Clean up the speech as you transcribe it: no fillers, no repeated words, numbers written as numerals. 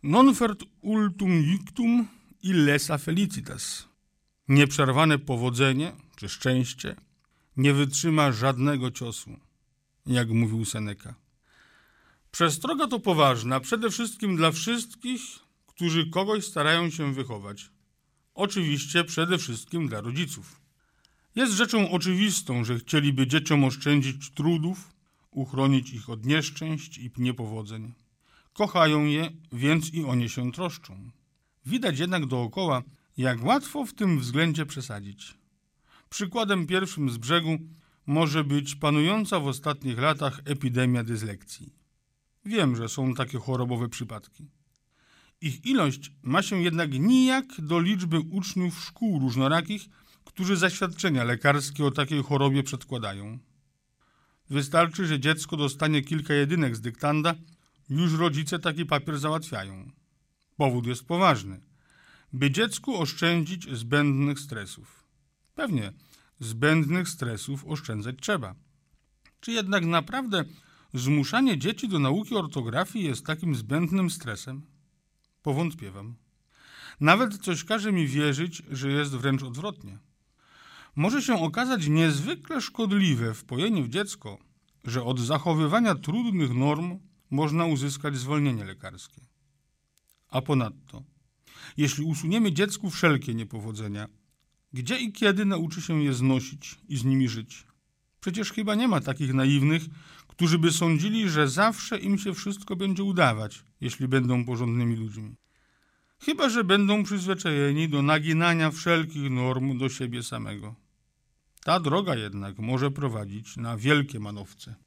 Non fert ultum ictum illesa felicitas. Nieprzerwane powodzenie czy szczęście nie wytrzyma żadnego ciosu, jak mówił Seneca. Przestroga to poważna, przede wszystkim dla wszystkich, którzy kogoś starają się wychować. Oczywiście przede wszystkim dla rodziców. Jest rzeczą oczywistą, że chcieliby dzieciom oszczędzić trudów, uchronić ich od nieszczęść i niepowodzeń. Kochają je, więc i o nie się troszczą. Widać jednak dookoła, jak łatwo w tym względzie przesadzić. Przykładem pierwszym z brzegu może być panująca w ostatnich latach epidemia dyslekcji. Wiem, że są takie chorobowe przypadki. Ich ilość ma się jednak nijak do liczby uczniów szkół różnorakich, którzy zaświadczenia lekarskie o takiej chorobie przedkładają. Wystarczy, że dziecko dostanie kilka jedynek z dyktanda, już rodzice taki papier załatwiają. Powód jest poważny. By dziecku oszczędzić zbędnych stresów. Pewnie, zbędnych stresów oszczędzać trzeba. Czy jednak naprawdę zmuszanie dzieci do nauki ortografii jest takim zbędnym stresem? Powątpiewam. Nawet coś każe mi wierzyć, że jest wręcz odwrotnie. Może się okazać niezwykle szkodliwe wpojenie w dziecko, że od zachowywania trudnych norm można uzyskać zwolnienie lekarskie. A ponadto, jeśli usuniemy dziecku wszelkie niepowodzenia, gdzie i kiedy nauczy się je znosić i z nimi żyć? Przecież chyba nie ma takich naiwnych, którzy by sądzili, że zawsze im się wszystko będzie udawać, jeśli będą porządnymi ludźmi. Chyba że będą przyzwyczajeni do naginania wszelkich norm do siebie samego. Ta droga jednak może prowadzić na wielkie manowce.